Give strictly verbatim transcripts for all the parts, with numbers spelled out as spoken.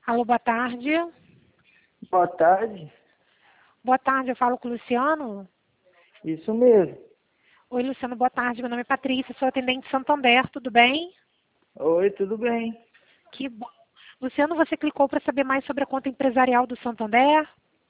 Alô, boa tarde. Boa tarde. Boa tarde, eu falo com o Luciano. Isso mesmo. Oi, Luciano, boa tarde. Meu nome é Patrícia, sou atendente de Santander, tudo bem? Oi, tudo bem? Que bom. Luciano, você clicou para saber mais sobre a conta empresarial do Santander?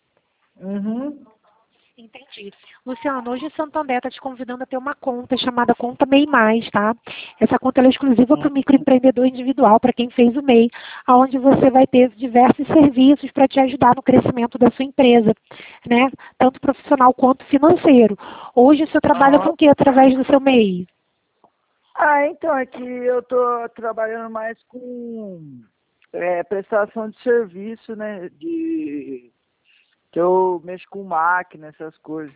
Uhum. Entendi. Luciano, hoje o Santander está te convidando a ter uma conta chamada Conta M E I Mais, tá? Essa conta ela é exclusiva para o microempreendedor individual, para quem fez o M E I, onde você vai ter diversos serviços para te ajudar no crescimento da sua empresa, né? Tanto profissional quanto financeiro. Hoje o senhor trabalha com o que através do seu M E I? Ah, então, é que eu tô trabalhando mais com é, prestação de serviço, né? De que eu mexo com máquina, essas coisas.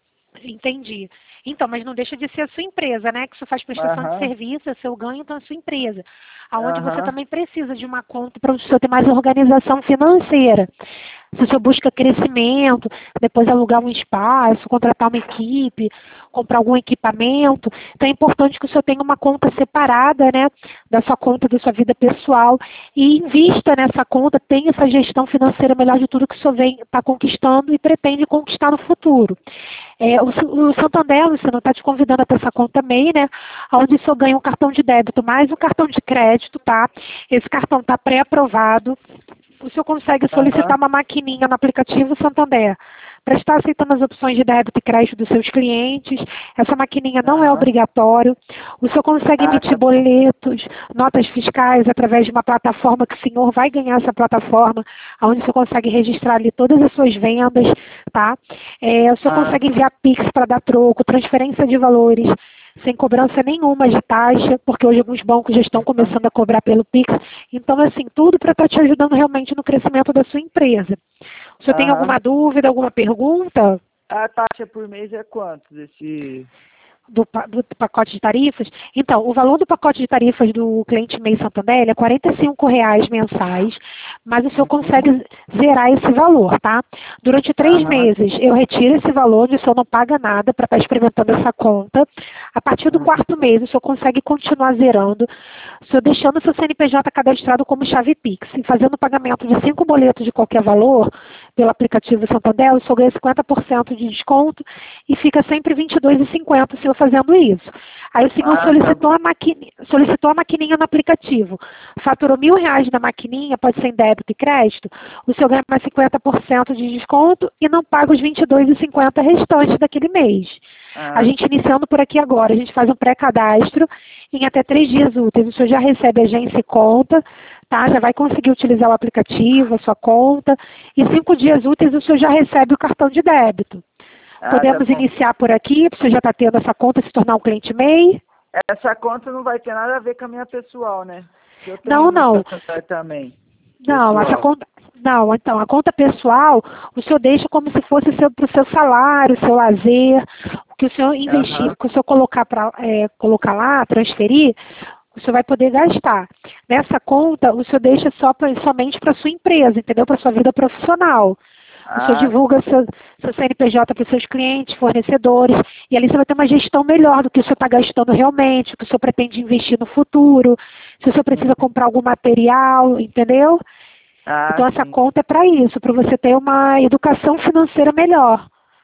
Entendi. Então, mas não deixa de ser a sua empresa, né? Que você faz prestação de Aham, serviço, é seu ganho, então é a sua empresa. Aonde você aham, também precisa de uma conta para o senhor ter mais organização financeira. Se o senhor busca crescimento, depois alugar um espaço, contratar uma equipe, comprar algum equipamento, então é importante que o senhor tenha uma conta separada, né, da sua conta da sua vida pessoal e invista nessa conta, tenha essa gestão financeira melhor de tudo que o senhor vem está conquistando e pretende conquistar no futuro. É, o, o Santander, Luciano, está te convidando a ter essa conta M E I, né, onde o senhor ganha um cartão de débito mais um cartão de crédito, tá? Esse cartão está pré-aprovado. O senhor consegue solicitar aham. uma maquininha no aplicativo Santander para estar aceitando as opções de débito e crédito dos seus clientes. Essa maquininha não é Aham. obrigatório. O senhor consegue Ah, emitir tá bom. boletos, notas fiscais através de uma plataforma que o senhor vai ganhar essa plataforma, onde o senhor consegue registrar ali todas as suas vendas, tá? É, o senhor Ah, consegue enviar Pix para dar troco, transferência de valores, sem cobrança nenhuma de taxa, porque hoje alguns bancos já estão aham. começando a cobrar pelo Pix. Então, assim, tudo para estar te ajudando realmente no crescimento da sua empresa. O senhor tem Aham. alguma dúvida, alguma pergunta A taxa por mês é quanto desse... do, pa- do pacote de tarifas? Então, o valor do pacote de tarifas do cliente M E I Santander ele é quarenta e cinco reais mensais, mas o senhor Uhum. consegue zerar esse valor, tá? Durante três Aham. meses eu retiro esse valor, onde o senhor não paga nada para estar experimentando essa conta. A partir do Uhum. quarto mês, o senhor consegue continuar zerando, o senhor deixando o seu C N P J cadastrado como chave Pix e fazendo o pagamento de cinco boletos de qualquer valor pelo aplicativo Santander, o senhor ganha cinquenta por cento de desconto e fica sempre vinte e dois reais e cinquenta centavos o senhor fazendo isso. Aí o senhor Ah, tá solicitou bom. a, maquininha, solicitou a maquininha no aplicativo, faturou mil reais na maquininha, pode ser em débito e crédito, o senhor ganha mais cinquenta por cento de desconto e não paga os vinte e dois reais e cinquenta centavos restantes daquele mês. A Ah, gente iniciando por aqui agora, a gente faz um pré-cadastro, em até três dias úteis o senhor já recebe agência e conta, tá? Já vai conseguir utilizar o aplicativo, a sua conta, e cinco dias úteis o senhor já recebe o cartão de débito. ah, tá Podemos bom. iniciar por aqui, para você já está tendo essa conta, se tornar um cliente M E I? Essa conta não vai ter nada a ver com a minha pessoal, né? Que eu Não, tenho no não. Santander também, Não, essa pessoal. conta. Não, então, a conta pessoal, o senhor deixa como se fosse para o seu salário, seu lazer, o que o senhor investir, Aham. o que o senhor colocar, pra, é, colocar lá, transferir, o senhor vai poder gastar. Nessa conta, o senhor deixa só pra, somente para sua empresa, entendeu? Para sua vida profissional. O senhor Ah, divulga seu, seu C N P J para os seus clientes, fornecedores, e ali você vai ter uma gestão melhor do que o senhor está gastando realmente, o que o senhor pretende investir no futuro, se o senhor precisa uhum. comprar algum material, entendeu? Ah, Então essa sim. conta é para isso, para você ter uma educação financeira melhor.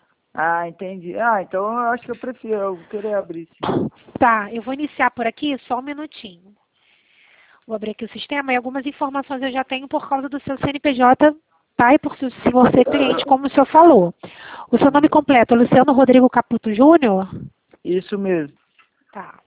Ah, entendi. Ah, então eu acho que eu prefiro, eu vou querer abrir sim. Tá, eu vou iniciar por aqui, só um minutinho. Vou abrir aqui o sistema e algumas informações eu já tenho por causa do seu C N P J, tá? E por se o senhor ser cliente, como o senhor falou. O seu nome Uhum. completo é Luciano Rodrigo Caputo Júnior? Isso mesmo. Tá.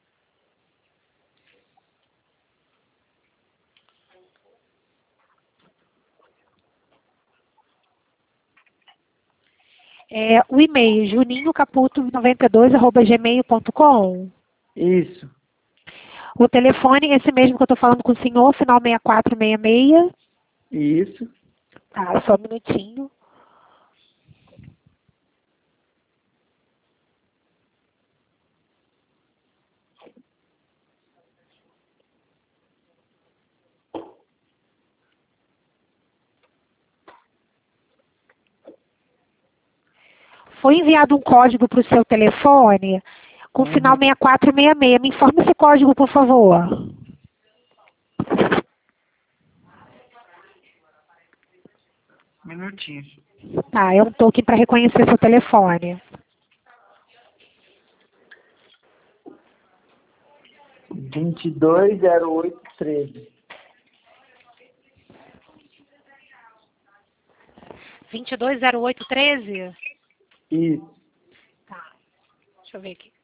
É, o e-mail, juninhocaputo noventa e dois arroba gmail ponto com. Isso. O telefone, esse mesmo que eu estou falando com o senhor, final seis quatro seis seis. Isso. Tá, só um minutinho. Foi enviado um código para o seu telefone com final Uhum. seis quatro seis seis. Me informe esse código, por favor. Minutinho. Tá, é um token para reconhecer seu telefone. vinte e dois zero oito treze. vinte e dois zero oito treze? Isso. Tá, deixa eu ver aqui.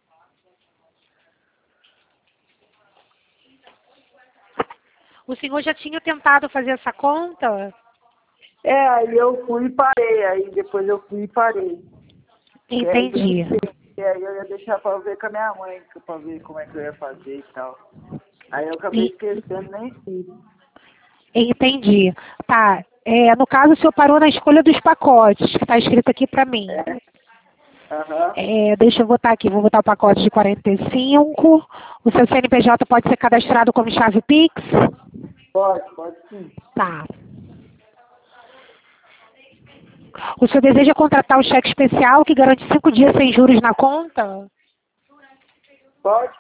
O senhor já tinha tentado fazer essa conta? É, aí eu fui e parei, aí depois eu fui e parei. Entendi. E aí eu ia deixar pra ver com a minha mãe, pra ver como é que eu ia fazer e tal. Aí eu acabei esquecendo, nem fiz. Entendi. Tá, é, no caso o senhor parou na escolha dos pacotes, que está escrito aqui para mim. Aham. É, deixa eu botar aqui, vou botar o pacote de quarenta e cinco. O seu C N P J pode ser cadastrado como chave Pix? Pode, pode sim. Tá. O senhor deseja contratar o cheque especial que garante cinco dias sem juros na conta? Pode?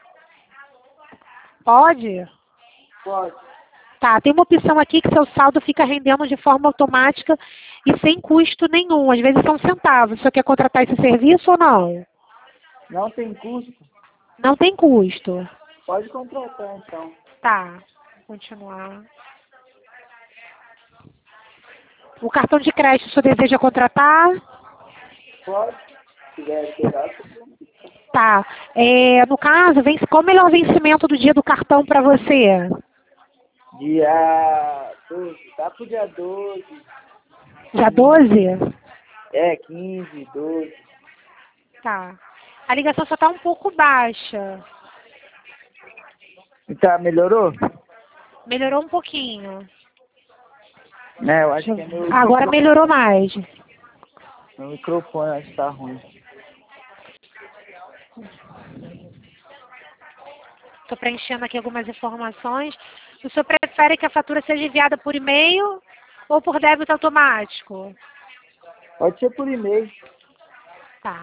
Pode? Pode. Tá, tem uma opção aqui que seu saldo fica rendendo de forma automática e sem custo nenhum. Às vezes são centavos. O senhor quer contratar esse serviço ou não? Não tem custo? Não tem custo. Pode contratar então. Tá, continuar. O cartão de crédito o senhor deseja contratar? Pode. Se tiver esperado. Tá. É, no caso, vence, qual o melhor vencimento do dia do cartão para você? Dia doze. Tá pro dia doze. Dia doze? É, quinze, doze. Tá. A ligação só tá um pouco baixa. Tá, melhorou? Melhorou um pouquinho. É, eu acho que é meu Agora microfone. melhorou mais. Meu microfone acho que tá ruim. Estou preenchendo aqui algumas informações. O senhor prefere que a fatura seja enviada por e-mail ou por débito automático? Pode ser por e-mail. Tá.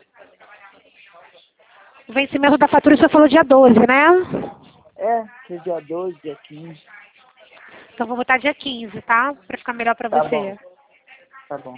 O vencimento da fatura o senhor falou dia doze, né? É, que dia doze, dia quinze. Então vou botar dia quinze, tá? Para ficar melhor para Tá você. bom. Tá bom.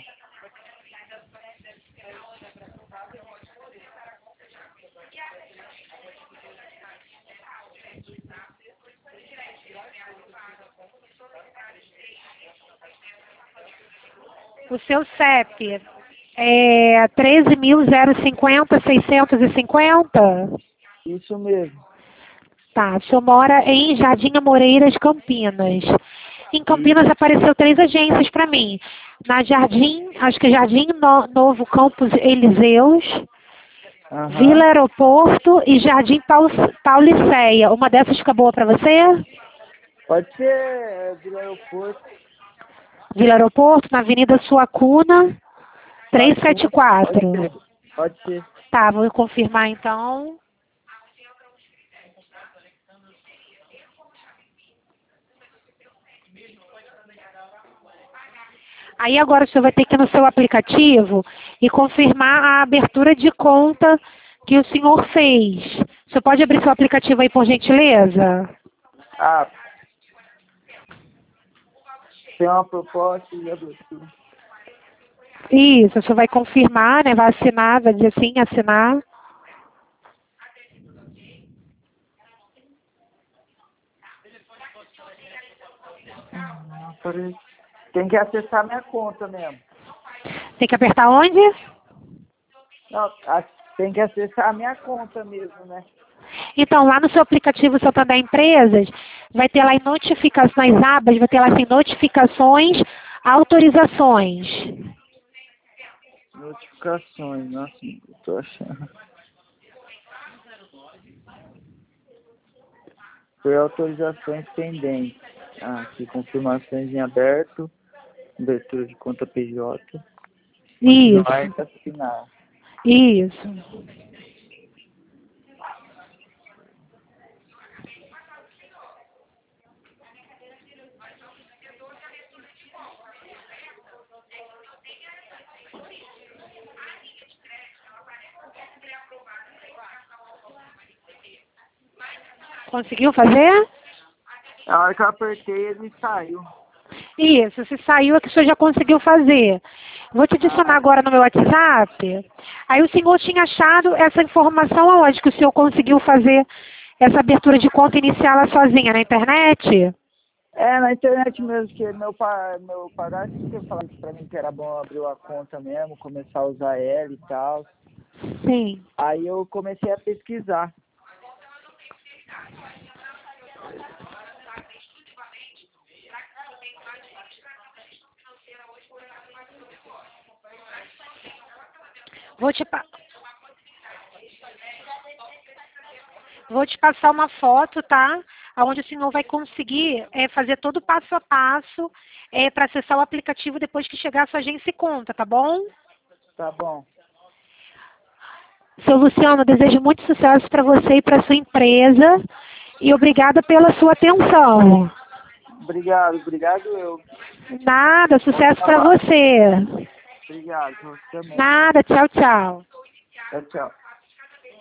O seu C E P é treze mil cinquenta seiscentos e cinquenta? Isso mesmo. Tá, o senhor mora em Jardim Amoreiras, Campinas. Em Campinas apareceu três agências para mim. Na Jardim, acho que é Jardim no, Novo Campos Eliseus, Aham. Vila Aeroporto e Jardim Paul, Pauliceia. Uma dessas fica boa para você? Pode ser é, Vila Aeroporto. Vila Aeroporto, na Avenida Suacuna, trezentos e setenta e quatro. Pode ser. Pode ser. Tá, vou confirmar então. Aí agora o senhor vai ter que ir no seu aplicativo e confirmar a abertura de conta que o senhor fez. O senhor pode abrir seu aplicativo aí, por gentileza? Ah, tem uma proposta de abertura. Isso, o senhor vai confirmar, né? Vai assinar, vai dizer assim, assinar. Ah, peraí. Tem que acessar minha conta mesmo. Tem que apertar onde? Não, a- tem que acessar a minha conta mesmo, né? Então, lá no seu aplicativo Santander Empresas, vai ter lá em notificações, nas abas, vai ter lá assim, notificações, autorizações. Notificações, nossa, eu tô achando. Foi autorizações pendentes. Ah, aqui, confirmações em aberto, abertura de conta P J, continuar Isso, e assinar. isso. Conseguiu fazer? A hora que eu apertei, ele saiu. Isso, se saiu é que o senhor já conseguiu fazer. Vou te adicionar agora no meu WhatsApp. Aí o senhor tinha achado essa informação aonde que o senhor conseguiu fazer essa abertura de conta inicial sozinha, na internet? É, na internet mesmo, que meu, pa, meu padrasto tinha falado pra mim que era bom abrir uma conta mesmo, começar a usar ela e tal. Sim. Aí eu comecei a pesquisar. Vou te, pa- Vou te passar uma foto, tá? Onde o senhor vai conseguir é, fazer todo o passo a passo é, para acessar o aplicativo depois que chegar a sua agência e conta, tá bom? Tá bom. Seu Luciano, desejo muito sucesso para você e para sua empresa. E obrigada pela sua atenção. Obrigado, obrigado eu. Nada, Bom sucesso para trabalho. você. Obrigado, você também. Nada, tchau, tchau. Tchau, tchau.